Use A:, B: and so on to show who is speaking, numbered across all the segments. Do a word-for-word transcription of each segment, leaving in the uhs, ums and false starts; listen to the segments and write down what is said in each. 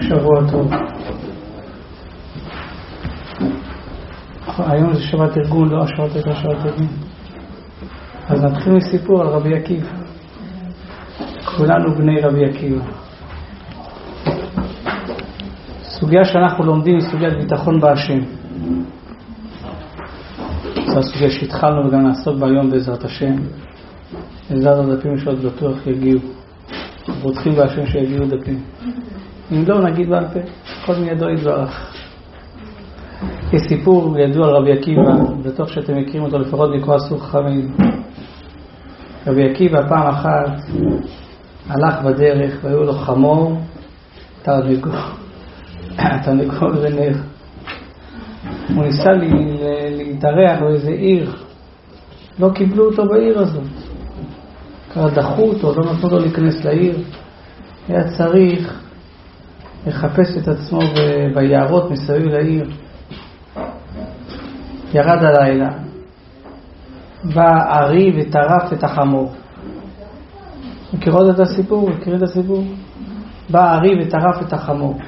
A: שבוע טוב. היום זה שבת ארגון, לא השבת הייתה שבת ארגון. אז נתחיל מסיפור על רבי עקיבא. כולנו בני רבי עקיבא. סוגיה שאנחנו לומדים היא סוגיית ביטחון בהשם. זו הסוגיה שהתחלנו וגם נעסוק בה היום בעזרת השם. בעזרת הדפים שעוד בטוח יגיעו. בוטחים בהשם שיגיעו דפים. אם לא, נגיד בעל פה, כל מידו יתברך. יש סיפור ידוע על רבי עקיבא, בטוח שאתם מכירים אותו לפחות מקרא סוך חכמים. רבי עקיבא פעם אחת הלך בדרך והיו לו חמור, תרנגול, תרנגול ונר. הוא ניסה להתארח באיזה עיר, לא קיבלו אותו בעיר הזאת. ככה דחו אותו, לא נתנו לו להיכנס לעיר. היה צריך לחפש את עצמו ביערות מסביב לעיר. ירד הלילה, בא ארי וטרף את החמור. מכירות את הסיפור? מכירים את הסיפור? בא ארי וטרף את החמור.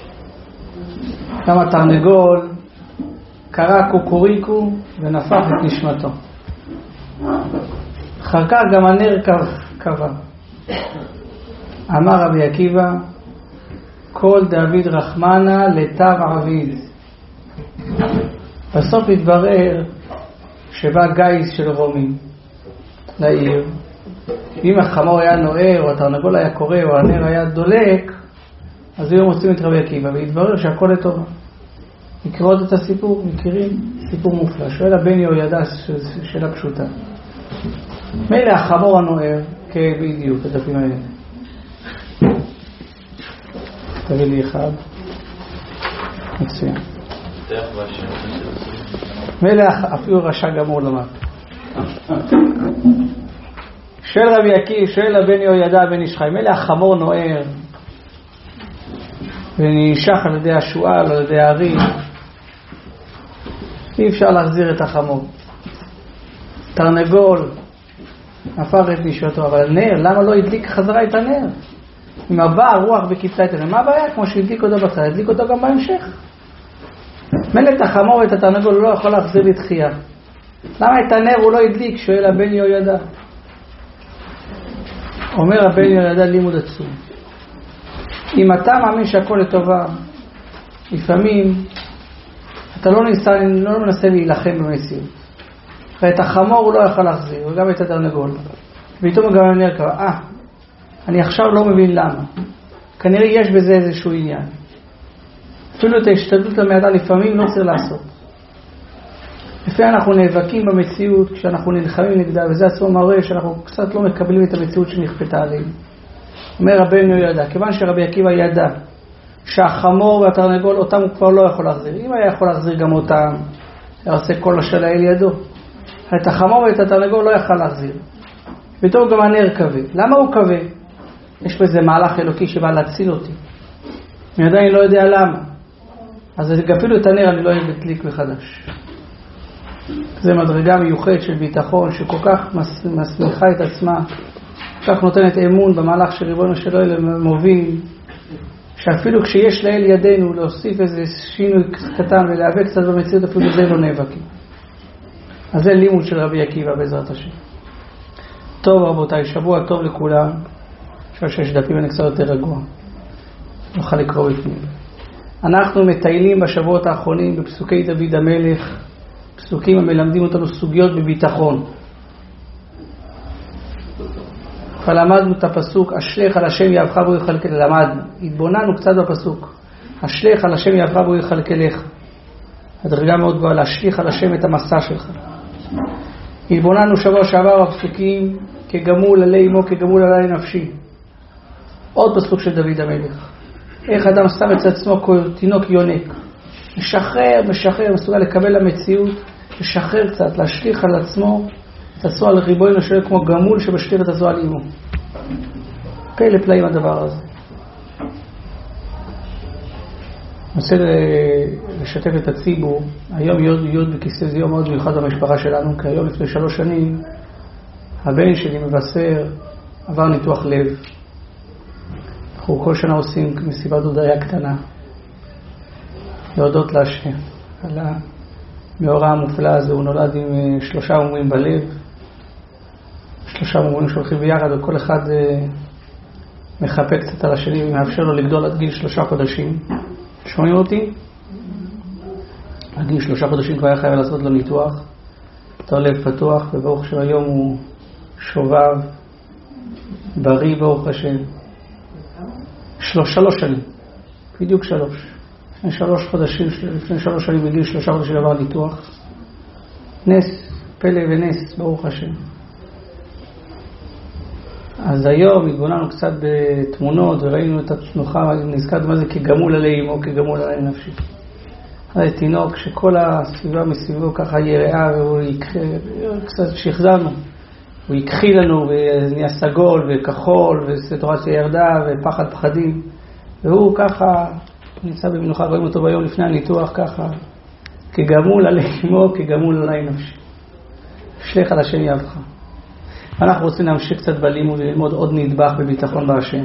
A: גם התרנגול קרא קוקוריקו ונפח את נשמתו. אחר כך גם הנר קבע. אמר רבי עקיבא, כל דוד רחמנה לטב עביד. בסוף התברר שבא גייס של רומים לעיר. אם החמור היה נוער או התרנגול היה קורא או הנר היה דולק, אז היו מוצאים את רבי עקיבא והתברר שהכל לטובה. מכירות את הסיפור? מכירים? סיפור מופלא. שואל הבן יהוידע שאלה פשוטה. מילא החמור הנוער, כבדיוק, הדפים האלה. תביא לי אחד. מצוין. מילא אפילו רשע גמור למד. שואל רבי עקיבא, שואל הבן יהוידע בן איש חי, מילא החמור נוער ונשך על ידי השועל, על ידי הארי, אי אפשר להחזיר את החמור. תרנגול הפך את נשמתו, אבל נר, למה לא הדליק חזרה את הנר? אם הבא הרוח וקיפתה את הנר, מה הבעיה? כמו שהדליק אותו בצד, הדליק אותו גם בהמשך. מילא את החמור ואת התרנגול הוא לא יכול להחזיר לתחייה. למה את הנר הוא לא הדליק? שואל הבן יהוידע. אומר הבן יהוידע לימוד עצום. אם אתה מאמין שהכל לטובה, לפעמים אתה לא ניסה, לא מנסה להילחם במציאות. ואת החמור הוא לא יכול להחזיר, וגם את התרנגול. ואיתו גם הנר קבע, אה, אני עכשיו לא מבין למה. כנראה יש בזה איזשהו עניין. אפילו את ההשתדלות למעדה לפעמים לא צריך לעשות. לפעמים אנחנו נאבקים במציאות כשאנחנו נלחמים נגדה, וזה עצמו מראה שאנחנו קצת לא מקבלים את המציאות שנכפתה עלינו. אומר רבנו ידע, כיוון שרבי עקיבא ידע שהחמור והתרנגול אותם הוא כבר לא יכול להחזיר. אם היה יכול להחזיר גם אותם, היה עושה כל השאלה אל ידו. את החמור ואת התרנגול לא יכול להחזיר. וטוב גם הנר כבה. למה הוא כבה? יש בזה מהלך אלוקי שבא להציל אותי. אני עדיין לא יודע למה. אז אפילו את הנר אני לא אדליק מחדש. זה מדרגה מיוחדת של ביטחון שכל כך מסמיכה את עצמה, כל כך נותנת אמון במהלך של ריבונו של עולם מוביל, שאפילו כשיש לאל ידינו להוסיף איזה שינוי קטן ולהיאבק קצת במציאות, אפילו זה לא נאבקים. אז זה לימוד של רבי עקיבא בעזרת השם. טוב רבותיי, שבוע טוב לכולם. עכשיו שיש דפים אני קצת יותר רגוע, נוכל לקרוא בפנים. אנחנו מטיילים בשבועות האחרונים בפסוקי דוד המלך, פסוקים המלמדים אותנו סוגיות בביטחון. ולמדנו את הפסוק, אשליך על השם יאהבך בו יכלכל, למדנו, התבוננו קצת בפסוק, אשליך על השם יאהבך בו יכלכלך. הדרגה מאוד גבוהה, להשליך על השם את המסע שלך. התבוננו שבוע שעבר בפסוקים, כגמול עלי אמו כגמול עלי נפשי. עוד פסוק של דוד המלך. איך אדם שם את עצמו כתינוק יונק. משחרר, משחרר, מסוגל לקבל המציאות, לשחרר קצת, להשליך על עצמו, את עצמו על ריבונו של עולם כמו גמול שמשליך את עצמו על אמו. פלא פלאים הדבר הזה. אני רוצה לשתף את הציבור. היום יוד יוד בכיסא זה יום מאוד מיוחד במשפחה שלנו, כי היום לפני שלוש שנים הבן שלי מבשר עבר ניתוח לב. אנחנו כל שנה עושים מסיבת הודיה קטנה, להודות להשם על המאורע המופלא הזה. הוא נולד עם שלושה מומים בלב, שלושה מומים שהולכים ביחד, וכל אחד מחפה קצת על השני ומאפשר לו לגדול עד גיל שלושה חודשים. שומעים אותי? עד גיל שלושה חודשים כבר היה חייב לעשות לו ניתוח, תא לב פתוח, וברוך שהיום הוא שובב, בריא ברוך השם. שלוש, שלוש שנים, בדיוק שלוש. לפני שלוש חודשים, לפני שלוש שנים בגיל שלושה חודשים עבר ניתוח. נס, פלא ונס, ברוך השם. אז היום התבוננו קצת בתמונות וראינו את התנוחה, נזכרת מה זה כגמול עלי אמו, כגמול עלי נפשי. זה תינוק שכל הסביבה מסביבו ככה יראה, והוא יקחה, קצת שחזרנו. הוא יקחי לנו ונהיה סגול וכחול וסיטואציה ירדה ופחד פחדים. והוא ככה נמצא במנוחה, רואים אותו ביום לפני הניתוח ככה, כגמול עלי אמו, כגמול עלי נפשי. שלך על השם יבך. אנחנו רוצים להמשיך קצת בלימוד וללמוד עוד נדבך בביטחון בהשם.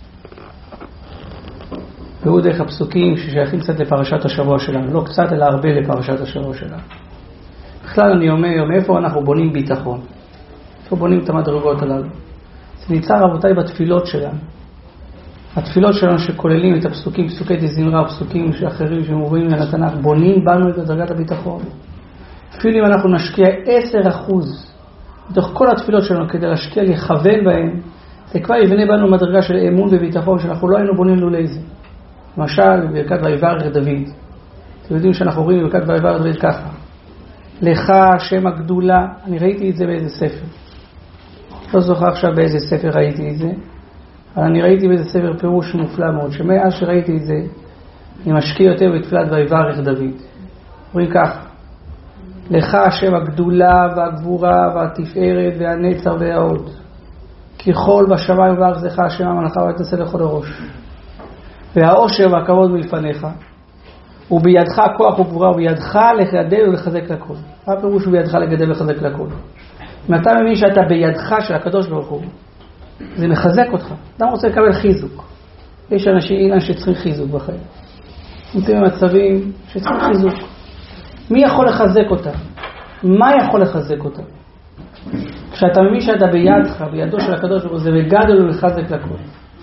A: והוא דרך הפסוקים ששייכים קצת לפרשת השבוע שלנו, לא קצת אלא הרבה לפרשת השבוע שלנו. בכלל אני אומר, מאיפה אנחנו בונים ביטחון? איפה בונים את המדרגות הללו? זה נמצא רבותיי בתפילות שלנו. התפילות שלנו שכוללים את הפסוקים, פסוקי דזמרה, פסוקים שאחרים שמובאים מן התנ"ך, בונים בנו את דרגת הביטחון. אפילו אם אנחנו נשקיע עשרה אחוז בתוך כל התפילות שלנו כדי להשקיע לכוון בהם, זה כבר יבנה בנו מדרגה של אמון וביטחון שאנחנו לא היינו בונים לולי זה. למשל, בברכת ויברך דוד. אתם יודעים שאנחנו רואים בברכת ויברך דוד ככה. לך שם הגדולה, אני ראיתי את זה באיזה ספר. לא זוכר עכשיו באיזה ספר ראיתי את זה, אבל אני ראיתי באיזה ספר פירוש מופלא מאוד, שמאז שראיתי את זה, אני משקיע יותר בתפילת ויברך דוד. רואים ככה. לך השם הגדולה והגבורה והתפארת והנצר וההוד. ככל בשמיים ובארץ לך השם המלאכה ותעשה לכל הראש. והעושר והכבוד מלפניך. ובידך כוח וגבורה, ובידך לגדל ולחזק לכל. מה הפירוש בידך לגדל ולחזק לכל? אם אתה מבין שאתה בידך של הקדוש ברוך הוא, זה מחזק אותך. אדם רוצה לקבל חיזוק. יש אנשים אינם שצריכים חיזוק בחיים. נמצאים במצבים שצריכים חיזוק. מי יכול לחזק אותה? מה יכול לחזק אותה? כשאתה מבין שאתה בידך, בידו של הקדוש ברוך הוא, זה בגדל ולחזק לכל.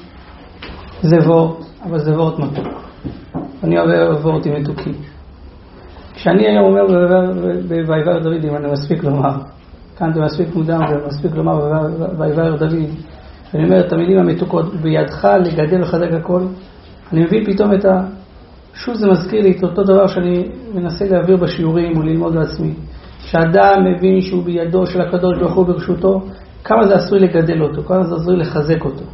A: זה וורט, אבל זה וורט מתוק. אני אוהב וורטים מתוקים. כשאני היום אומר ויברך דוד, אם אני מספיק לומר, כאן זה מספיק מודם ומספיק לומר ויברך דוד, אני אומר את המילים המתוקות, בידך לגדל ולחזק לכל, אני מבין פתאום את ה... שוב זה מזכיר לי את אותו דבר שאני מנסה להעביר בשיעורים וללמוד בעצמי. שאדם מבין שהוא בידו של הקדוש ברוך הוא ברשותו, כמה זה עשוי לגדל אותו, כמה זה עשוי לחזק אותו.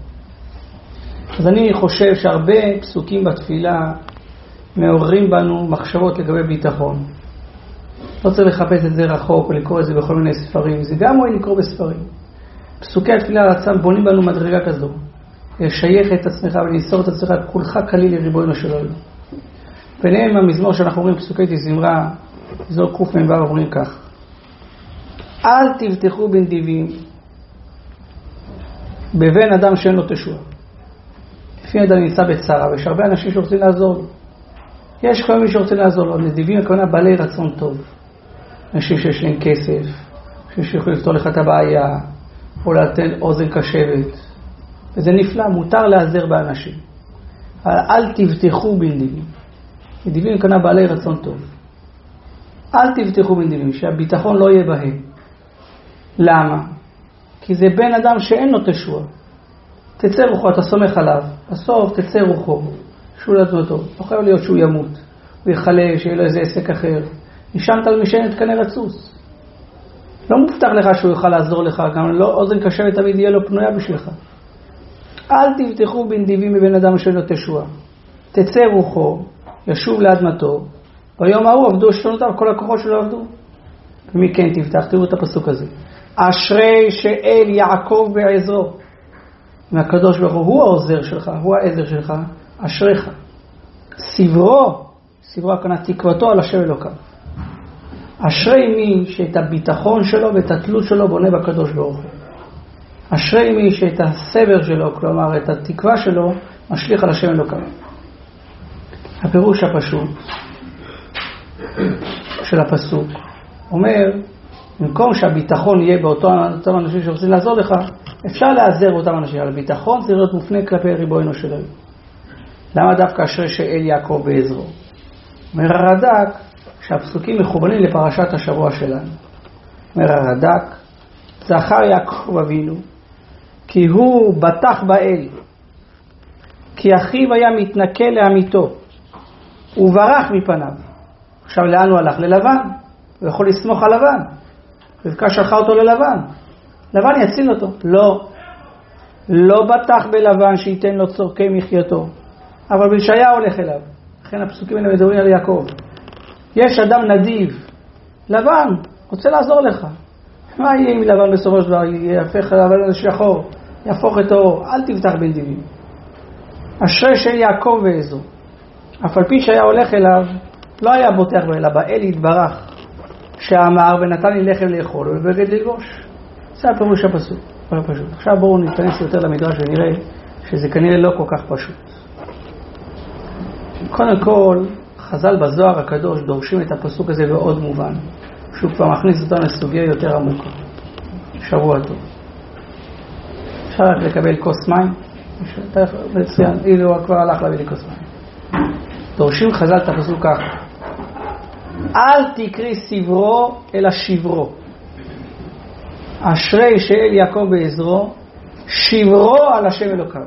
A: אז אני חושב שהרבה פסוקים בתפילה מעוררים בנו מחשבות לגבי ביטחון. לא צריך לחפש את זה רחוק ולקרוא את זה בכל מיני ספרים, זה גם רואה לקרוא בספרים. פסוקי התפילה עצמם בונים בנו מדרגה כזו. לשייך את עצמך ולנסור את עצמך כולך כליל לריבונו של עולם. ביניהם המזמור שאנחנו אומרים פסוקי תזמרה, מזמור קמ"ו אומרים כך: אל תבטחו בנדיבים בבן אדם שאין לו תשועה. לפי אדם נמצא בצרה, ויש הרבה אנשים שרוצים לעזור לו. יש כל מי שרוצים לעזור לו. נדיבים הכוונה בעלי רצון טוב. אנשים שיש להם כסף, אנשים שיכולים לפתור לך את הבעיה, או לתת אוזן קשבת. וזה נפלא, מותר לעזר באנשים. אבל אל תבטחו בנדיבים. נדיבים הכוונה בעלי רצון טוב. אל תבטחו בנדיבים, שהביטחון לא יהיה בהם. למה? כי זה בן אדם שאין לו תשועה. תצא רוחו, אתה סומך עליו. בסוף תצא רוחו. שהוא לעצמתו. לא חייב להיות שהוא ימות. הוא יחלה, שיהיה לו איזה עסק אחר. נשמת על משענת קנה רצוס. לא מובטח לך שהוא יוכל לעזור לך. גם לא אוזן קשבת תמיד יהיה לו פנויה בשבילך. אל תבטחו בנדיבים בבן אדם שאין לו תשועה. תצא רוחו, ישוב לאדמתו. ביום ההוא עבדו שתונותיו, כל הכוחות שלו עבדו. ומי כן תבטח? תראו את הפסוק הזה. אשרי שאל יעקב בעזרו. מהקדוש ברוך הוא, הוא העוזר שלך, הוא העזר שלך, אשריך. סברו, סברו הכוונה תקוותו על השם אלוקיו. אשרי מי שאת הביטחון שלו ואת התלות שלו בונה בקדוש ברוך הוא. אשרי מי שאת הסבר שלו, כלומר את התקווה שלו, משליך על השם אלוקיו. הפירוש הפשוט של הפסוק אומר, במקום שהביטחון יהיה באותם אנשים שרוצים לעזור לך, אפשר לעזר באותם אנשים, אבל הביטחון צריך להיות מופנה כלפי ריבונו של עולם. למה דווקא אשרי שאל יעקב בעזרו? אומר הרד"ק שהפסוקים מכוונים לפרשת השבוע שלנו. אומר הרד"ק, זכר יעקב אבינו כי הוא בטח באל, כי אחיו היה מתנכל לעמיתו וברח מפניו. עכשיו לאן הוא הלך? ללבן. הוא יכול לסמוך על לבן. רבקה שלחה אותו ללבן, לבן יציל אותו. לא, לא בטח בלבן שייתן לו צורכי מחייתו, אבל בישעיה הולך אליו. לכן הפסוקים האלה מדברים על יעקב. יש אדם נדיב, לבן רוצה לעזור לך, מה יהיה אם לבן בסופו של דבר יהפך לבן לשחור, יהפוך את האור? אל תבטח בנדיבים. אשרי של יעקב ועזו, אף על פי שהיה הולך אליו לא היה בוטח בו אלא באל יתברך שאמר ונתן לי לחם לאכול ובגד ללבוש. זה הפירוש הפסוק. עכשיו בואו ניכנס יותר למדרש ונראה שזה כנראה לא כל כך פשוט. קודם כל, חז"ל בזוהר הקדוש דורשים את הפסוק הזה בעוד מובן, שהוא כבר מכניס אותנו לסוגיה יותר עמוקה. שבוע טוב. אפשר רק לקבל כוס מים? מצוין, הנה הוא כבר הלך להביא לי כוס מים. דורשים חז"ל את הפסוק ככה, אל תקרי סברו אלא שברו. אשרי שאל יעקב בעזרו, שברו על השם אלוקיו.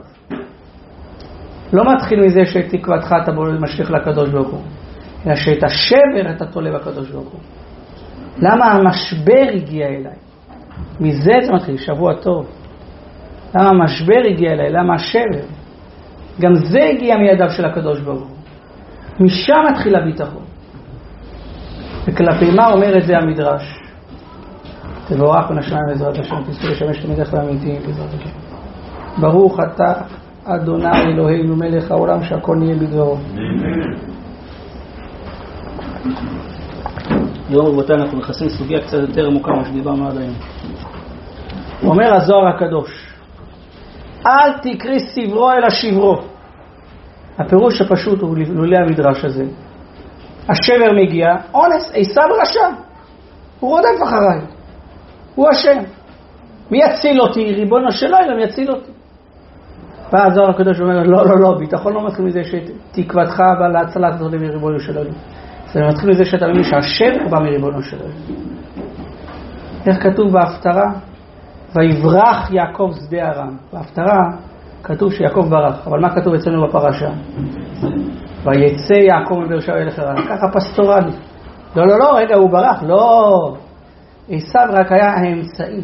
A: לא מתחיל מזה שתקוותך אתה משליך לקדוש ברוך הוא, אלא שאת השבר אתה תולה בקדוש ברוך הוא. למה המשבר הגיע אליי? מזה זה מתחיל, שבוע טוב. למה המשבר הגיע אליי? למה השבר? גם זה הגיע מידיו של הקדוש ברוך הוא. משם מתחיל הביטחון. וכלפי מה אומר את זה המדרש? תבורך ונשמיים בעזרת השם, תזכו לשמש תמידך לאמיתיים בעזרת השם. ברוך אתה אדוני אלוהינו מלך העולם שהכל נהיה בדברו. היום רבותיי אנחנו נכנסים סוגיה קצת יותר עמוקה מה שדיברנו עד היום. אומר הזוהר הקדוש, אל תקרי סברו אלא שברו. הפירוש הפשוט הוא לולא המדרש הזה. השבר מגיע, אונס, עשיו רשע, הוא רודף אחריי, הוא השם, מי יציל אותי? ריבונו של עולם יציל אותי. בא הזוהר הקדוש אומר, לא לא לא, ביטחון לא מתחיל מזה שתקוותך בא להצלת אותו מריבונו של עולם, זה מתחיל מזה שאתה מאמין שהשבר בא מריבונו של עולם. איך כתוב בהפטרה? ויברח יעקב שדה ארם. בהפטרה כתוב שיעקב ברח, אבל מה כתוב אצלנו בפרשה? ויצא יעקב מבאר שבע ילך הרן. ככה פסטורלי. לא לא לא, רגע הוא ברח, לא. עשיו רק היה האמצעי.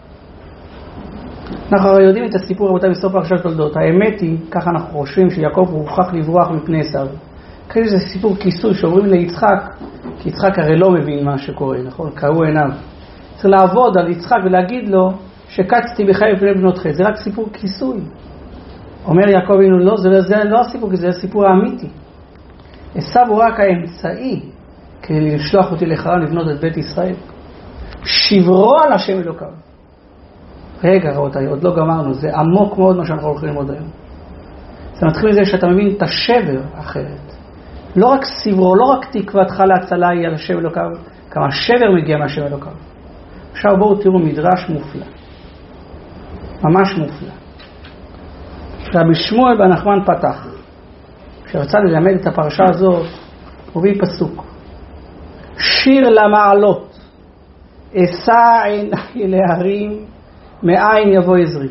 A: אנחנו הרי יודעים את הסיפור רבותיי בסוף פרשת תולדות. האמת היא, ככה אנחנו חושבים שיעקב הוא הוכח לברוח מפני עשיו. כזה זה סיפור כיסוי שאומרים ליצחק, כי יצחק הרי לא מבין מה שקורה, נכון? קראו עיניו. צריך לעבוד על יצחק ולהגיד לו שקצתי בחיי מפני בנות חטא. זה רק סיפור כיסוי. אומר יעקב אבינו, לא, זה, זה לא הסיפור, זה הסיפור האמיתי. עשיו הוא רק האמצעי כדי לשלוח אותי לחרן לבנות את בית ישראל. שברו על השם אלוקיו. רגע רבותיי, עוד לא גמרנו, זה עמוק מאוד מה שאנחנו הולכים ללמוד היום. זה מתחיל מזה שאתה מבין את השבר אחרת. לא רק סברו, לא רק תקוותך להצלה היא על השם אלוקיו, כמה שבר מגיע מהשם אלוקיו. עכשיו בואו תראו מדרש מופלא. ממש מופלא. רבי שמואל בן נחמן פתח. כשרצה ללמד את הפרשה הזאת, הוא הביא פסוק. שיר למעלות, אשא עיני להרים, מאין יבוא עזרי.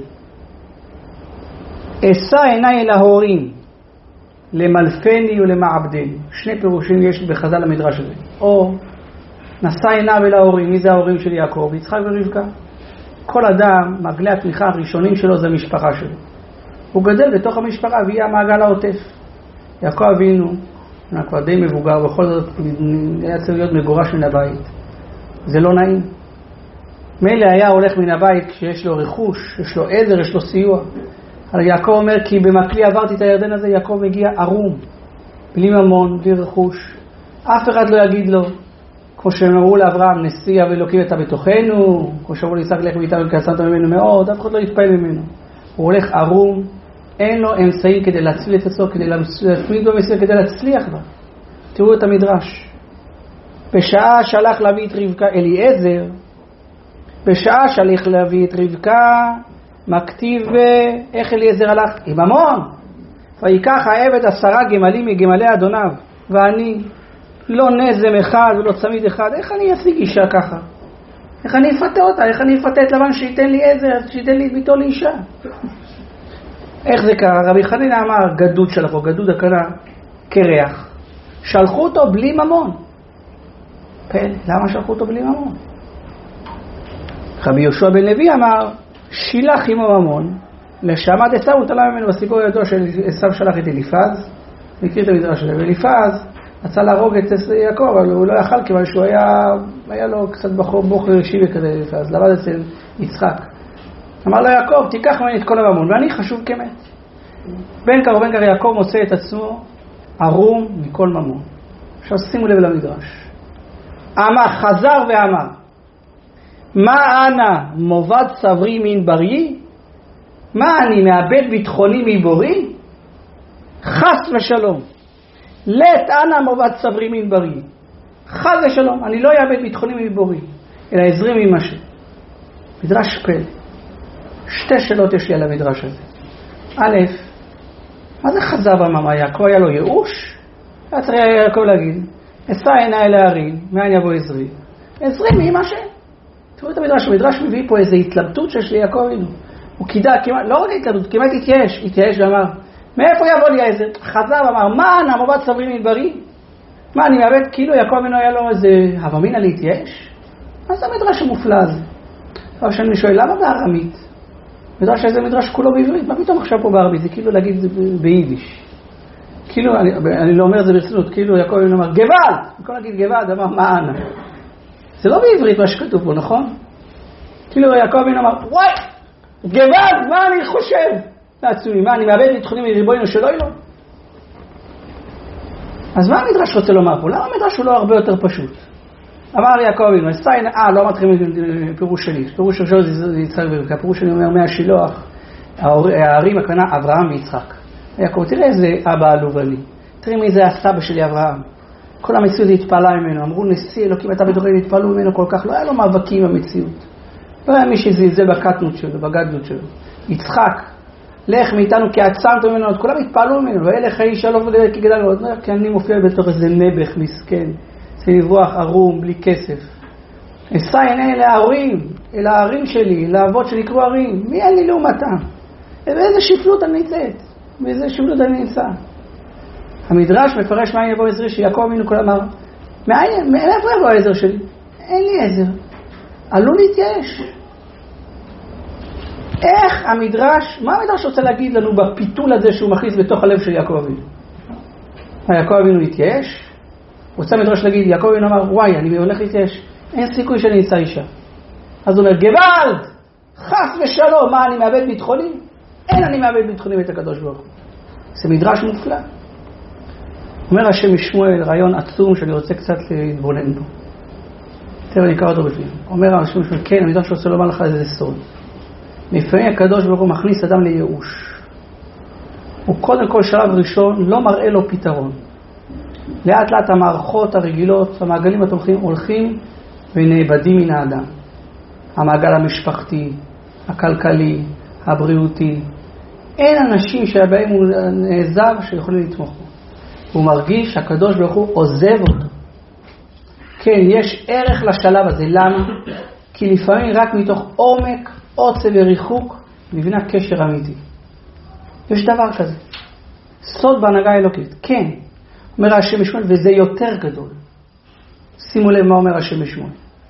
A: אשא עיני להורים, למלפני ולמעבדני. שני פירושים יש בחז"ל המדרש הזה. או נשא עיניו אל ההורים. מי זה ההורים של יעקב? יצחק ורבקה. כל אדם, מעגלי התמיכה הראשונים שלו זה המשפחה שלו. הוא גדל בתוך המשפחה ויהיה המעגל העוטף. יעקב אבינו, הוא כבר די מבוגר, בכל זאת היה צריך להיות מגורש מן הבית. זה לא נעים. מילא היה הולך מן הבית כשיש לו רכוש, יש לו עזר, יש לו סיוע. אבל יעקב אומר, כי במקלי עברתי את הירדן הזה, יעקב מגיע ערום, בלי ממון, בלי רכוש. אף אחד לא יגיד לו, כמו שהם אמרו לאברהם, נשיא ואלוקים אתה בתוכנו, כמו שאמרו ליצחק לך ואיתנו וכעסת ממנו מאוד, אף אחד לא יתפעל ממנו. הוא הולך ערום, אין לו אמצעים כדי להצליח את עצמו, כדי להפמיד במסיע, כדי להצליח בה. תראו את המדרש. בשעה שהלך להביא את רבקה, אליעזר, בשעה שהלך להביא את רבקה, מכתיב איך אליעזר הלך? עם המון. ויקח העבד עשרה גמלים מגמלי אדוניו, ואני לא נזם אחד ולא צמיד אחד. איך אני אשיג אישה ככה? איך אני אפתה אותה? איך אני אפתה את לבן שייתן לי עזר, שייתן לי את ביתו לאישה? איך זה קרה? רבי חנינא אמר, גדוד שלחו, גדוד הכנה, קרח. שלחו אותו בלי ממון. פלא, למה שלחו אותו בלי ממון? רבי יהושע בן לוי אמר, שילח עמו ממון, לשעמד עשיו הוא תלה ממנו. בסיפור הידוע של עשיו שלח את אליפז, מכיר את המדרש הזה, ואליפז רצה להרוג את יעקב, אבל הוא לא יכל, כיוון שהוא היה, היה לו קצת בחור בוחר שיבי כזה אליפז, לבד אצל יצחק. אמר לו יעקב, תיקח ממני את כל הממון, ואני חשוב כמת. בן קר ובן קר יעקב מוצא את עצמו ערום מכל ממון. עכשיו שימו לב למדרש. אמר, חזר ואמר, מה אנא מובד צברי מן ברי? מה אני מאבד ביטחוני מבורי? חס ושלום. לית אנא מובד צברי מן ברי. חס ושלום, אני לא אאבד ביטחוני מבורי, אלא עזרי ממשהו. מדרש פלא. שתי שאלות יש לי על המדרש הזה. א', מה זה חזר ואמר? יעקב היה לו ייאוש? היה צריך יעקב להגיד, אשא עיניי אל ההרים, מאין יבוא עזרי? עזרי ממשהו. תראו את המדרש, המדרש מביא פה איזו התלבטות שיש לי יעקב אינו. הוא קידה, כמעט, לא רק התלבטות, כמעט התייאש, התייאש ואמר, מאיפה יבוא לי העזר? חזר ואמר, מה אנא מובד צברי מן ברי? מה, אני מאבד, כאילו יעקב אינו היה לו איזה הווה אמינא להתייאש? מה זה המדרש המופלא הזה? אבל שאני שואל, למה בארמית? מדרש הזה מדרש כולו בעברית, מה פתאום עכשיו פה בערבית? זה כאילו להגיד זה ביידיש. כאילו, אני, אני לא אומר את זה ברצינות, כאילו יעקב אינו אמר, גוואלד! במקום להגיד גוואלד, אמר, מה אנא? זה לא בעברית מה שכתוב פה, נכון? כאילו יעקב אינו אמר, וואי! גוואלד, מה אני חושב? לעצמי, מה, אני מאבד ביטחוני מריבונו שלא יהיה לו? אז מה המדרש רוצה לומר פה? למה המדרש הוא לא הרבה יותר פשוט? אמר יעקב אבינו, אה, לא אמרתכם פירוש שלי, פירוש שלו זה יצחק ורבקה, פירוש שלי אומר מהשילוח, הערים הכוונה אברהם ויצחק. יעקב, תראה איזה אבא עלוב אני, תראה מי זה הסבא שלי אברהם. כל המציאות התפעלה ממנו, אמרו נשיא אלוקים אתה בתוכי, התפעלו ממנו כל כך, לא היה לו מאבקים במציאות. לא היה מי שזלזל בקטנות שלו, בגדלות שלו. יצחק, לך מאיתנו כי עצמת ממנו, את כולם התפעלו ממנו, ואלך האיש הלוך וגדל כי גדל לו, כי אני מופיע בתוך איזה נבח מסכן, זה לברוח ערום, בלי כסף. אשא עיניי אל ההורים, אל הערים שלי, לאבות שנקראו ערים, מי אין לי לעומתם? ואיזה שפלות אני נמצאת, ואיזה שפלות אני נמצא. המדרש מפרש מאין יבוא עזרי, שיעקב אבינו כל אמר, מאיפה יבוא העזר שלי? אין לי עזר. עלו להתייאש. איך המדרש, מה המדרש רוצה להגיד לנו בפיתול הזה שהוא מכניס בתוך הלב של יעקב אבינו? יעקב אבינו להתייאש? רוצה המדרש להגיד, יעקב אבינו אמר, וואי, אני הולך להתייאש, אין סיכוי שאני אמצא אישה. אז הוא אומר, גוואלד, חס ושלום, מה אני מאבד ביטחוני? אין אני מאבד ביטחוני את הקדוש ברוך הוא. זה מדרש מופלא. אומר השם משמואל, רעיון עצום שאני רוצה קצת להתבונן בו. תראה, אני אקרא אותו בפנים. אומר השם משמואל, כן, המדרש רוצה לומר לך איזה סוד. לפעמים הקדוש ברוך הוא מכניס אדם לייאוש. הוא קודם כל שלב ראשון לא מראה לו פתרון. לאט לאט המערכות הרגילות, המעגלים התומכים הולכים ונאבדים מן האדם. המעגל המשפחתי, הכלכלי, הבריאותי. אין אנשים שבהם הוא נעזב שיכולים לתמוך בו. הוא מרגיש שהקדוש ברוך הוא עוזב אותו. כן, יש ערך לשלב הזה. למה? כי לפעמים רק מתוך עומק, עוצב וריחוק, נבנה קשר אמיתי. יש דבר כזה. סוד בהנהגה האלוקית. כן. אומר השם משמואל, וזה יותר גדול. שימו לב מה אומר השם משמואל.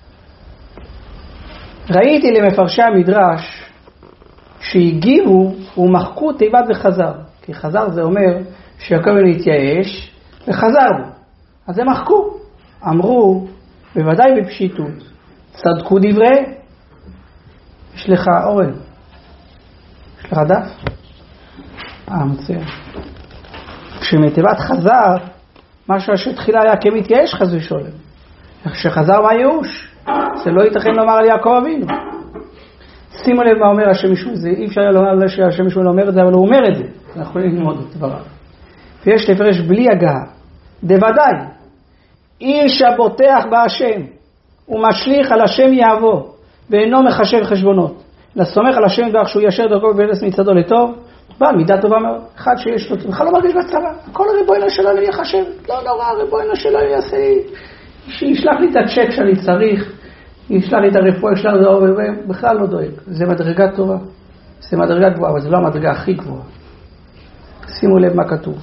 A: ראיתי למפרשי המדרש שהגיבו ומחקו תיבת וחזר. כי חזר זה אומר שיעקב אבינו התייאש וחזר בו. אז הם מחקו. אמרו, בוודאי בפשיטות, צדקו דברי. יש לך אורן. יש לך דף? אה, מצוין. כשמתיבת חזר, משהו שתחילה היה כמתייאש חס ושלום. כשחזר מהייאוש, זה לא ייתכן לומר על יעקב אבינו. שימו לב מה אומר השם ישמעאל, זה אי אפשר לומר שהשם ישמעאל אומר את זה, אבל הוא אומר את זה, אנחנו יכולים ללמוד את דבריו. ויש לפרש בלי הגעה, דוודאי, איש הבוטח בהשם, ומשליך על השם יעבור, ואינו מחשב חשבונות, לסומך על השם דבר שהוא ישר דרכו ובארץ מצדו לטוב, בעל מידה טובה מאוד, אחד שיש לו, בכלל לא מרגיש בצבא, כל ריבונו שלו לא יחשב, לא נורא, ריבונו שלו יעשה, שישלח לי את הצ'ק שאני צריך, ישלח לי את הרפואה, ישלח לי את האור, בכלל לא דואג, זה מדרגה טובה, זה מדרגה גבוהה, אבל זה לא המדרגה הכי גבוהה. שימו לב מה כתוב.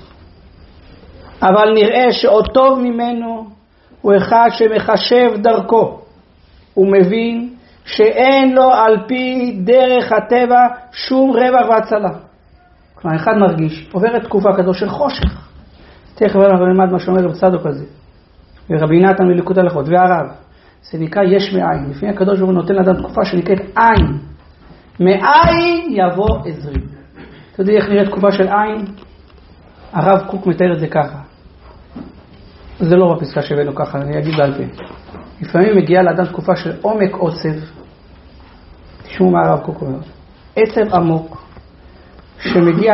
A: אבל נראה שעוד טוב ממנו הוא אחד שמחשב דרכו, הוא מבין שאין לו על פי דרך הטבע שום רווח והצלה. כלומר, אחד מרגיש, עוברת תקופה כזו של חושך. תכף אנחנו נלמד מה שאומר רב צדוק על זה. ורבי נתן מליקוטי הלכות, והרב, זה נקרא יש מאין. לפני הקדוש ברוך הוא נותן לאדם תקופה שנקראת עין. מאין יבוא עזרי. אתה יודע איך נראית תקופה של עין? הרב קוק מתאר את זה ככה. זה לא בפסקה שהבאנו ככה, אני אגיד בעל פה. לפעמים מגיעה לאדם תקופה של עומק עוצב. תשמעו מה הרב קוק אומר. עצב עמוק, שמגיע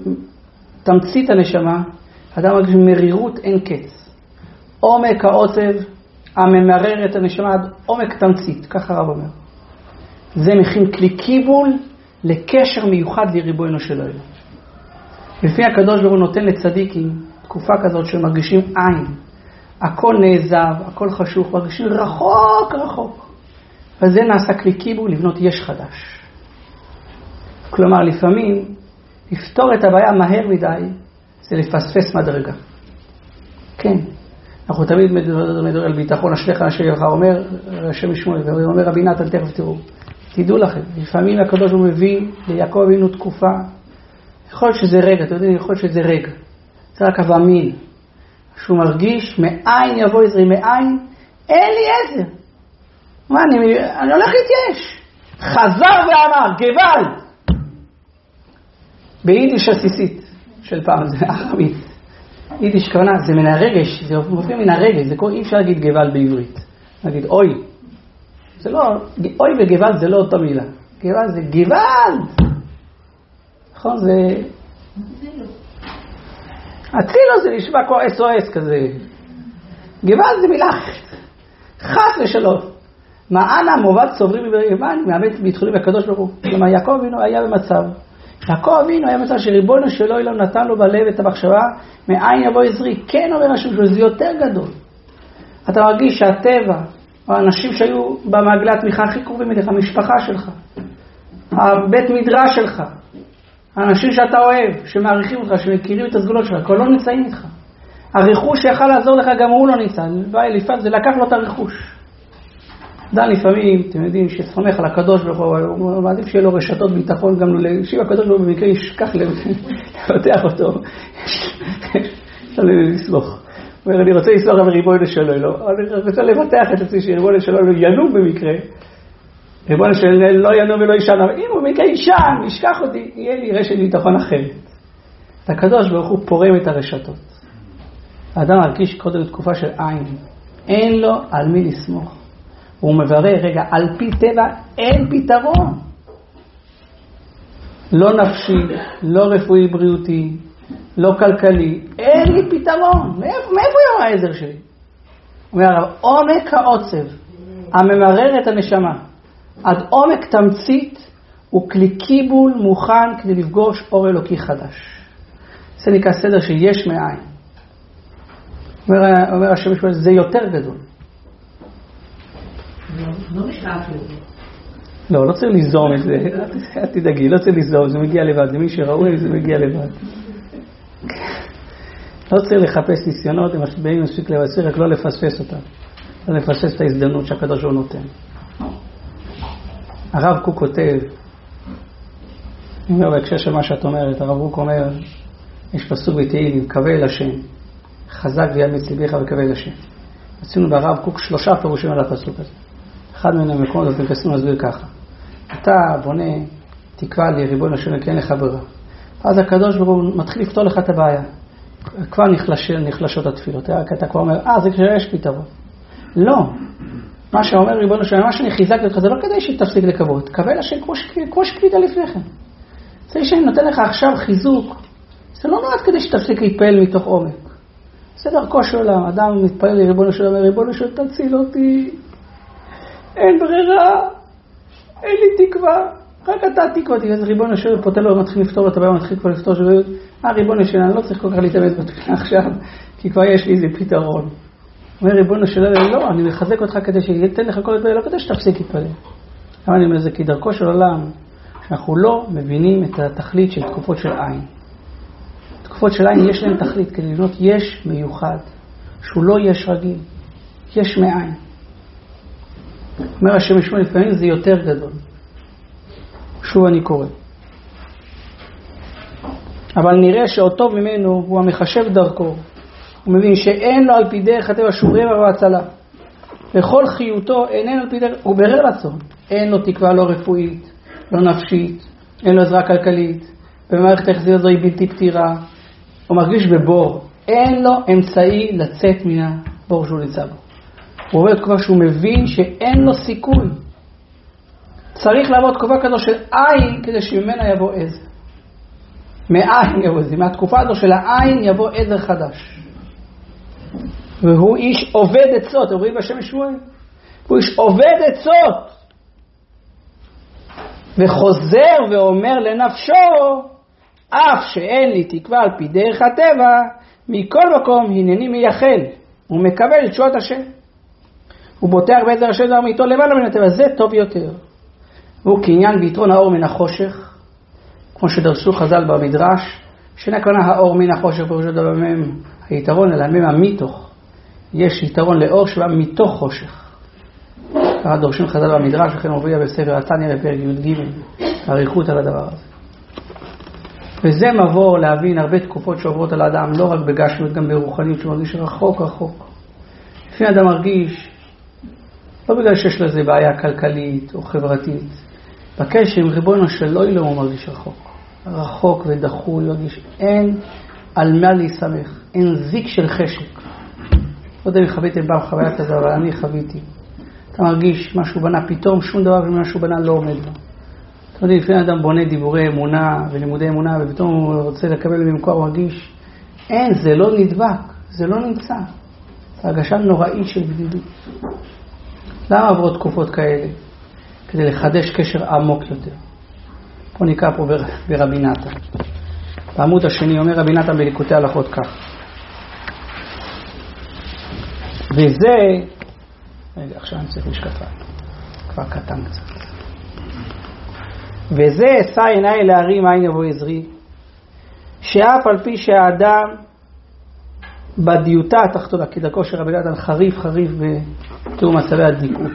A: תמצית הנשמה, אדם מרגיש מרירות אין קץ. עומק העוצב הממרר את הנשמה עד עומק תמצית, ככה הרב אומר. זה מכין כלי קיבול לקשר מיוחד לריבונו של עולם. לפי הקדוש ברוך הוא נותן לצדיקים תקופה כזאת שמרגישים עין. הכל נעזב, הכל חשוך, מרגישים רחוק רחוק. וזה נעשה כלי קיבול לבנות יש חדש. כלומר, לפעמים לפתור את הבעיה מהר מדי זה לפספס מדרגה. כן. אנחנו תמיד מדברים על ביטחון השלך אנשי יוחר, אומר השם ישמעאל, ואומר רבי נתן, תכף תראו. תדעו לכם, לפעמים הקדוש הוא מביא ליעקב אבינו תקופה, יכול להיות שזה רגע, אתם יודעים, יכול להיות שזה רגע. זה רק אבמין. שהוא מרגיש, מאין יבוא עזרי, מאין, אין לי עזר. מה, אני, אני הולך להתייאש. חזר ואמר, גבל. ביידיש עסיסית של פעם, זה אחמית. יידיש כוונה, זה מן הרגש, זה מופיע מן הרגש, זה אי אפשר להגיד גבל בעברית. נגיד, אוי. זה לא, אוי וגבל זה לא אותה מילה. גבל זה גבל. נכון, זה... הצילו זה נשמע כמו אס או אס כזה. גבל זה מילה חס ושלום. מה אנה מובד סוברים בגבל, מאמת בהתחולים הקדוש ברוך הוא. כלומר, יעקב אבינו היה במצב. יעקב אבינו היה במצב שריבונו שלו אילם נתן לו בלב את המחשבה, מאין יבוא עזרי. כן אומר השם שלו, זה יותר גדול. אתה מרגיש שהטבע, או האנשים שהיו במעגלי התמיכה הכי קרובים אליך, המשפחה שלך, הבית מדרש שלך, האנשים שאתה אוהב, שמעריכים אותך, שמכירים את הסגולות שלך, כבר לא נמצאים איתך. הריחוש שיכל לעזור לך, גם הוא לא נמצא. לפעמים זה לקח לו את הריחוש. דן לפעמים, אתם יודעים, שסומך על הקדוש ברוך הוא, הוא מעדיף שיהיה לו רשתות ביטחון, גם שאם הקדוש ברוך הוא במקרה ישכח לפתח אותו, אפשר לסלוח. הוא אומר, אני רוצה לסלוח על ריבונו שלו, לא. אני רוצה לבטח את עצמי שריבונו שלו לא ינום במקרה. ריבונו שלו לא ינום ולא ישן, אבל אם הוא במקרה ישן, ישכח אותי, יהיה לי רשת ביטחון אחרת. הקדוש ברוך הוא פורם את הרשתות. האדם מרגיש קודם לתקופה של עין. אין לו על מי לסמוך. הוא מברר, רגע, על פי טבע אין פתרון. לא נפשי, לא רפואי בריאותי, לא כלכלי. אין לי פתרון. מאיפה, מאיפה יום העזר שלי? הוא אומר, עומק העוצב, הממרר את הנשמה, עד עומק תמצית, הוא כלי קיבול מוכן כדי לפגוש אור אלוקי חדש. זה נקרא סדר שיש מאין. אומר, אומר השם ישמעאל, זה יותר גדול.
B: לא משלב לזה.
A: לא, לא צריך ליזום את זה. אל תדאגי, לא צריך ליזום, זה מגיע לבד. זה מי שראוי, זה מגיע לבד. לא צריך לחפש ניסיונות, הם באים מספיק לבשר, רק לא לפספס אותם. לא לפספס את ההזדמנות שהקדוש הוא נותן. הרב קוק כותב, אני אומר בהקשר של מה שאת אומרת, הרב קוק אומר, יש פסוק בתהילים, קווה אל השם, חזק ויאמץ ליבך וקווה אל השם. עשינו ברב קוק שלושה פירושים על הפסוק הזה. אחד מן המקומות, אז נקסים להסביר ככה. אתה בונה תקווה לריבונו שלנו, כי אין לך ברירה. אז הקדוש ברוך הוא מתחיל לפתור לך את הבעיה. כבר נחלש, נחלשות התפילות. אתה כבר אומר, אה, זה כשיש פתרון. לא. מה שאומר ריבונו שלנו, מה שאני חיזקתי אותך, זה לא כדי שתפסיק לקוות. קבל השם כמו שקבית לפני כן. זה שאני נותן לך עכשיו חיזוק, זה לא נועד כדי שתפסיק להתפעל מתוך עומק. זה דרכו של עולם. אדם מתפעל לריבונו שלנו, אומר, ריבונו שלנו, תציל אותי. אין ברירה. אין לי תקווה. רק אתה תקווה אותי. אז ריבונו שלנו פותל לו, מתחיל לפתור את הבעיה, מתחיל כבר לפתור שלו. אה, ריבונו שלנו, אני לא צריך כל כך להתאמץ בתפילה עכשיו, כי כבר יש לי איזה פתרון. אומר ריבונו שלנו, לא, אני מחזק אותך כדי שייתן לך כל הדברים, לא כדי שתפסיק להתפלל. אבל אני אומר, זה כי דרכו של עולם, שאנחנו לא מבינים את התכלית של תקופות של עין. תקופות של עין יש להם תכלית, כדי לבנות יש מיוחד, שהוא לא יש רגיל, יש מעין. אומר השם ישמעאל, לפעמים זה יותר גדול. שוב אני קורא. אבל נראה שאותו ממנו הוא המחשב דרכו. הוא מבין שאין לו על פי דרך הטבע שום רבע והצלה. וכל חיותו איננו על פי דרך, הוא ברר לצון. אין לו תקווה לא רפואית, לא נפשית, אין לו עזרה כלכלית. במערכת ההחזיר הזו היא בלתי פתירה. הוא מרגיש בבור. אין לו אמצעי לצאת מן הבור שהוא נמצא בו. הוא עובד תקופה שהוא מבין שאין לו סיכוי. צריך לעבוד תקופה כזו של עין כדי שממנה יבוא עזר. מעין יבוא עזר. מהתקופה הזו של העין יבוא עזר חדש. והוא איש עובד עצות. אומרים בשם ישמעאל. הוא איש עובד עצות. וחוזר ואומר לנפשו, אף שאין לי תקווה על פי דרך הטבע, מכל מקום הנני מייחל. הוא מקבל את תשועת השם. הוא בוטח בעזר השם דבר מאיתו למעלה מן הטבע. זה טוב יותר. והוא כעניין ביתרון האור מן החושך, כמו שדרשו חז"ל במדרש, שאין הכוונה האור מן החושך פירושו דבר מהם היתרון, אלא מהם המתוך. יש יתרון לאור שבא מתוך חושך. ככה דורשים חז"ל במדרש, וכן מופיע בספר התניא בפרק י"ג, אריכות על הדבר הזה. וזה מבוא להבין הרבה תקופות שעוברות על האדם, לא רק בגשמיות, גם ברוחניות, שהוא מרגיש רחוק רחוק. לפני אדם מרגיש, לא בגלל שיש לו איזו בעיה כלכלית או חברתית, בקשר עם ריבונו של אלוהים הוא מרגיש רחוק. רחוק ודחוי, מרגיש אין על מה להיסמך, אין זיק של חשק. לא יודע אם חוויתם פעם חוויה כזו, אבל אני חוויתי. אתה מרגיש משהו בנה פתאום, שום דבר ממה שהוא בנה לא עומד לו. אתה יודע, לפני אדם בונה דיבורי אמונה ולימודי אמונה, ופתאום הוא רוצה לקבל במקום, הוא מרגיש, אין, זה לא נדבק, זה לא נמצא. זה הרגשה נוראית של בדידות. למה עברו תקופות כאלה? כדי לחדש קשר עמוק יותר. פה נקרא פה ברבי נתן. בעמוד השני אומר רבי נתן בליקוטי הלכות כך. וזה, רגע, עכשיו אני צריך משקפה. כבר קטן קצת. וזה אשא עיניי להרים עין יבוא עזרי, שאף על פי שהאדם בדיוטה התחתונה, כי דרכו של רבי נתן חריף חריף בתיאור מצבי הדיקות,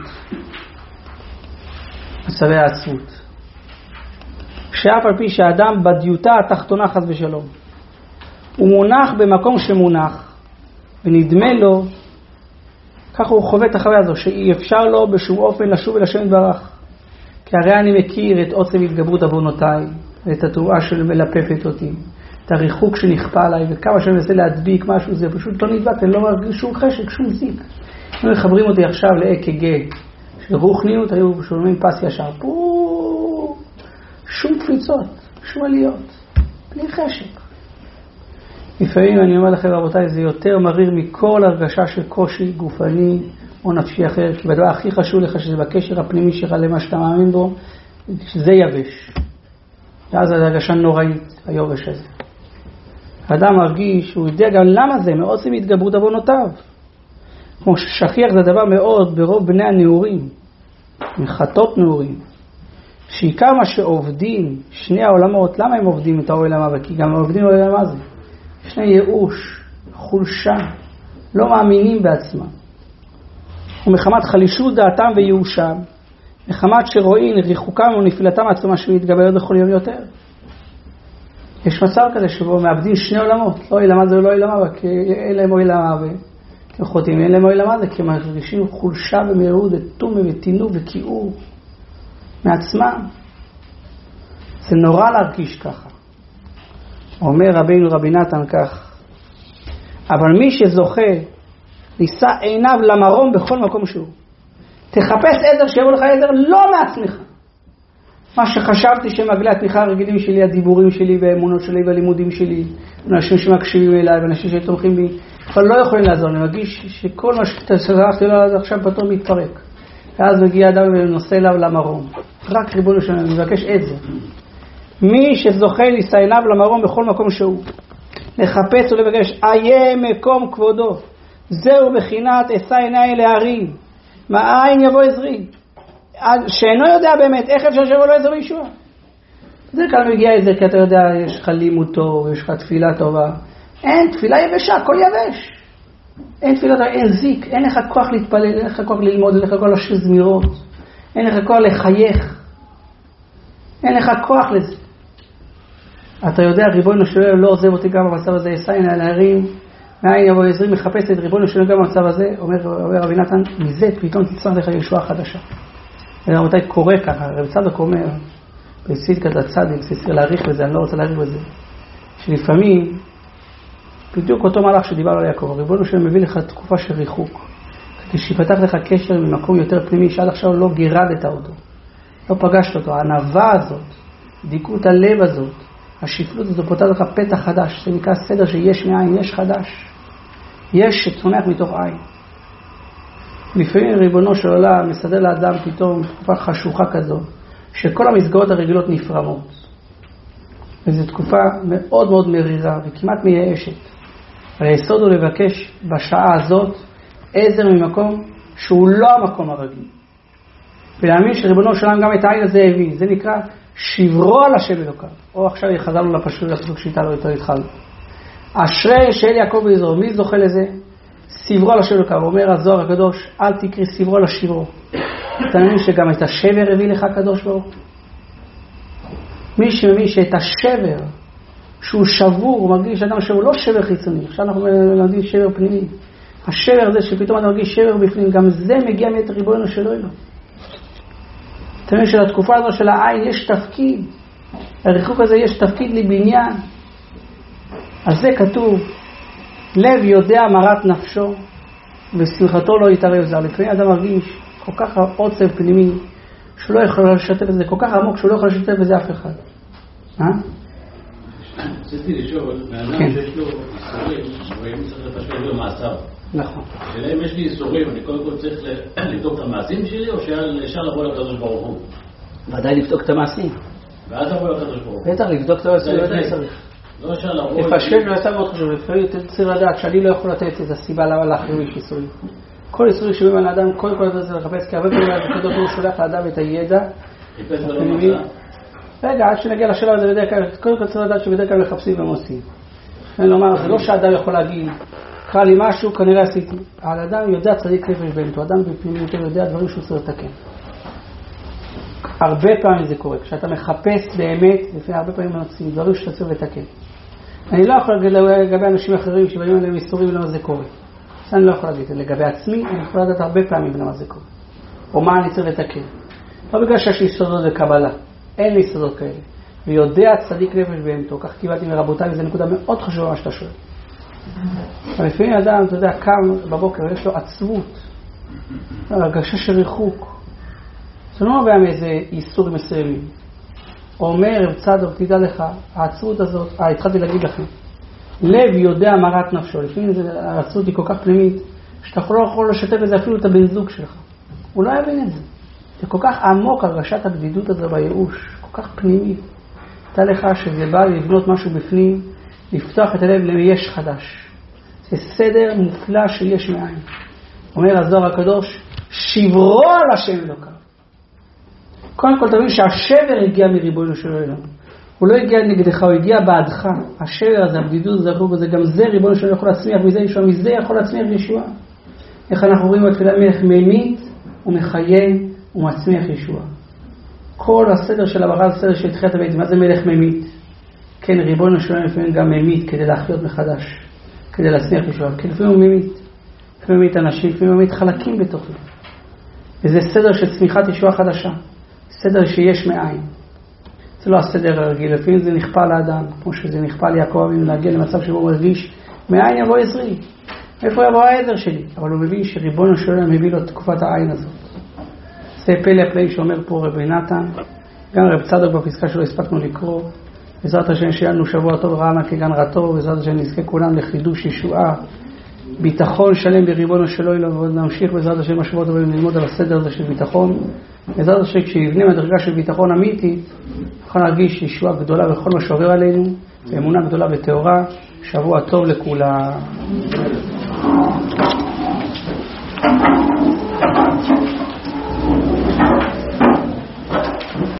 A: מצבי העצבות. שאף על פי שהאדם בדיוטה התחתונה חס ושלום, הוא מונח במקום שמונח, ונדמה לו, ככה הוא חווה את החוויה הזו, שאי אפשר לו בשום אופן לשוב אל השם יתברך. כי הרי אני מכיר את עוצם התגברות עוונותיי, ואת התרועה של מלפפת אותי, את הריחוק שנכפה עליי, וכמה שאני מנסה להדביק משהו, זה פשוט לא נדבק, אני לא מרגיש שום חשק, שום זיק. אם מחברים אותי עכשיו לאק"ג של רוחניות, היו שומעים פס ישר, פו, שום קפיצות, שום עליות, בלי חשק. לפעמים אני אומר לכם רבותיי, זה יותר מריר מכל הרגשה של קושי גופני או נפשי אחר, כי בדבר הכי חשוב לך שזה בקשר הפנימי שלך למה שאתה מאמין בו, שזה יבש. ואז זה הרגשה נוראית, היובש הזה. האדם מרגיש, הוא יודע גם למה זה, מעוצם התגברות עוונותיו. כמו ששכיח זה דבר מאוד ברוב בני הנאורים, מחטות נאורים, שעיקר מה שעובדים שני העולמות, למה הם עובדים את העולם הבא? כי גם עובדים את העולם הזה. ישנה ייאוש, חולשה, לא מאמינים בעצמם. ומחמת חלישות דעתם וייאושם, מחמת שרואים ריחוקם ונפילתם עצמם שמתגברת בכל יום יותר. יש מצב כזה שבו מאבדים שני עולמות, לא אילמה זה ולא אילמה, כי אין להם אילמה וכחותים, אין להם אילמה זה, כי הם מרגישים חולשה ומהירות ותום ותינוב וכיעור מעצמם. זה נורא להרגיש ככה. אומר רבינו רבי נתן כך, אבל מי שזוכה נישא עיניו למרום בכל מקום שהוא, תחפש עזר שיבוא לך עזר לא מעצמך. מה שחשבתי שמגלה התמיכה הרגילים שלי, הדיבורים שלי והאמונות שלי והלימודים שלי, אנשים שמקשיבים אליי ואנשים שתומכים בי, אבל לא יכולים לעזור. אני מרגיש שכל מה שתסלחתי לו עד עכשיו פתאום מתפרק. ואז מגיע אדם ונושא אליו למרום. רק ריבונו שלנו, אני מבקש עזר. מי שזוכה לישא עיניו למרום בכל מקום שהוא, לחפש ולבקש, איה מקום כבודו. זהו בחינת אשא עיני להרים. מאין יבוא עזרי? שאינו יודע באמת איך אפשר שיבוא לו עזר וישועה. זה כאן מגיע עזר, כי אתה יודע, יש לך לימוד טוב, יש לך תפילה טובה. אין, תפילה יבשה, הכל יבש. אין תפילה טובה, אין זיק, אין לך כוח להתפלל, אין לך כוח ללמוד, אין לך כוח לשיר זמירות, אין לך כוח לחייך, אין לך כוח לזה. אתה יודע, ריבונו של עולם לא עוזב אותי גם במצב הזה, אשא עיני להרים, מאין יבוא עזרי, מחפש את ריבונו של עולם גם במצב הזה, אומר, אומר רבי נתן, מזה פתאום תצטרך לך ישועה חדשה. ומתי קורה ככה, רב צדוק אומר, בצדקת הצדיק, צריך להאריך בזה, אני לא רוצה להאריך בזה, שלפעמים, בדיוק אותו מהלך שדיבר על יעקב, ריבונו שלם מביא לך תקופה של ריחוק, כדי שיפתח לך קשר ממקום יותר פנימי, שעד עכשיו לא גירדת אותו, לא פגשת אותו, הענווה הזאת, דיקות הלב הזאת, השפלות הזאת, פותח לך פתח חדש, זה נקרא סדר שיש מאין, יש חדש, יש שצומח מתוך עין. לפעמים ריבונו של עולם מסדר לאדם פתאום תקופה חשוכה כזו, שכל המסגרות הרגילות נפרמות. וזו תקופה מאוד מאוד מרירה וכמעט מייאשת. אבל היסוד הוא לבקש בשעה הזאת עזר ממקום שהוא לא המקום הרגיל. ולהאמין שריבונו של עולם גם את העין הזה הביא. זה נקרא שברו על השם אלוקיו. או עכשיו חזרנו לפשוט לפסוק שאיתה לא יותר התחלנו. אשרי שאל יעקב ויזרעו. מי זוכה לזה? סברו על השם אלוקיו. אומר הזוהר הקדוש, אל תקריא סברו על השברו. אתה מבין שגם את השבר הביא לך הקדוש ברוך הוא? מי שמבין שאת השבר שהוא שבור, הוא מרגיש אדם שהוא לא שבר חיצוני, עכשיו אנחנו מרגיש שבר פנימי. השבר הזה שפתאום אתה מרגיש שבר בפנים, גם זה מגיע מאת ריבונו של עולם. אתה מבין שלתקופה הזו של העין יש תפקיד, הריחוק הזה יש תפקיד לבניין. על זה כתוב, לב יודע מרת נפשו ושמחתו לא יתערב זר. לפעמים אדם מרגיש כל כך עוצב פנימי שהוא לא יכול לשתף את זה, כל כך עמוק שהוא לא יכול לשתף בזה אף אחד. אה?
B: רציתי לשאול, מאדם שיש לו איסורים, רואים צריך לפשט לו מעשיו.
A: נכון.
B: שאלה אם יש לי איסורים, אני קודם כל צריך לבדוק את המעשים שלי, או שאפשר לבוא לקדוש ברוך הוא?
A: ודאי לבדוק את המעשים.
B: ואז לבוא לקדוש ברוך הוא.
A: בטח, לבדוק את המעשים, ודאי צריך.
B: לא אפשר לבוא...
A: לפשט מעשיו מאוד חשוב, לפעמים צריך לדעת שאני לא יכול לתת את הסיבה למה לאחרים יש איסורים. כל איסורים שבאים על האדם, קודם כל אתה צריך לחפש, כי הרבה פעמים הקדוש הוא שולח לאדם את הידע.
B: חיפש ולא מצא.
A: רגע, עד שנגיע לשאלה הזה בדרך כלל, קודם כל צריך לדעת שבדרך כלל מחפשים ומוצאים. אני לומר, זה לא שהאדם יכול להגיד, קרא לי משהו, כנראה עשיתי. האדם יודע צדיק נפש בהמתו, אדם בפנימי יותר יודע דברים שהוא צריך לתקן. הרבה פעמים זה קורה, כשאתה מחפש באמת, לפני הרבה פעמים מוצאים דברים שאתה צריך לתקן. אני לא יכול להגיד לגבי אנשים אחרים שבאים עליהם איסורים למה זה קורה. אני לא יכול להגיד, לגבי עצמי, אני יכול לדעת הרבה פעמים למה זה קורה. או מה אני צריך לתקן. לא בגלל שיש לי יסודות וקבלה. אין לי יסודות כאלה. ויודע צדיק נפש בהמתו. כך קיבלתי מרבותיי, וזו נקודה מאוד חשובה מה שאתה שואל. אבל לפעמים אדם, אתה יודע, קם בבוקר, יש לו עצבות. הרגשה של ריחוק. זה לא נובע מאיזה איסור מסוימים. אומר רב צדוק, תדע לך, העצבות הזאת, אה, התחלתי להגיד לכם. לב יודע מרת נפשו. לפעמים העצבות היא כל כך פנימית, שאתה לא יכול לשתף את זה אפילו את הבן זוג שלך. הוא לא יבין את זה. זה כל כך עמוק, הרגשת הבדידות הזו בייאוש, כל כך פנימי. תדע לך שזה בא לבנות משהו בפנים, לפתוח את הלב ליש חדש. זה סדר מופלא של יש מאין. אומר הזוהר הקדוש, שברו על השם אלוקיו. קודם כל תבין שהשבר הגיע מריבונו של עולם. הוא לא הגיע נגדך, הוא הגיע בעדך. השבר הזה, הבדידות הזה, זה גם זה ריבונו של עולם יכול להצמיח מזה ישועה, מזה יכול להצמיח ישועה. איך אנחנו רואים בתפילה מלך ממית ומחיה ומצמיח ישועה. כל הסדר של הברכה זה סדר של תחיית הבית. מה זה מלך ממית? כן, ריבונו של עולם לפעמים גם ממית כדי להחיות מחדש, כדי להצמיח ישועה. כי לפעמים הוא ממית. לפעמים ממית אנשים, לפעמים ממית חלקים בתוכו. וזה סדר של צמיחת ישועה חדשה. סדר שיש מאין. זה לא הסדר הרגיל, לפעמים זה נכפה לאדם, כמו שזה נכפה ליעקב, אם להגיע למצב שבו הוא מרגיש, מאין יבוא עזרי? איפה יבוא העזר שלי? אבל הוא מבין שריבונו של עולם מביא לו את תקופת העין הזאת. זה פלא הפלאים שאומר פה רבי נתן, גם רב צדוק בפסקה שלו הספקנו לקרוא. בעזרת השם שיהיה לנו שבוע טוב רענה כגן רטוב, בעזרת השם נזכה כולם לחידוש ישועה, ביטחון שלם בריבונו של עולם, ונמשיך בעזרת השם השבועות הבאים ללמוד על הסדר הזה של ביטחון. בעזרת השם כשיבנה מדרגה של ביטחון אמיתי, נוכל להרגיש ישועה גדולה בכל מה שעובר עלינו, ואמונה גדולה וטהורה. שבוע טוב לכולם.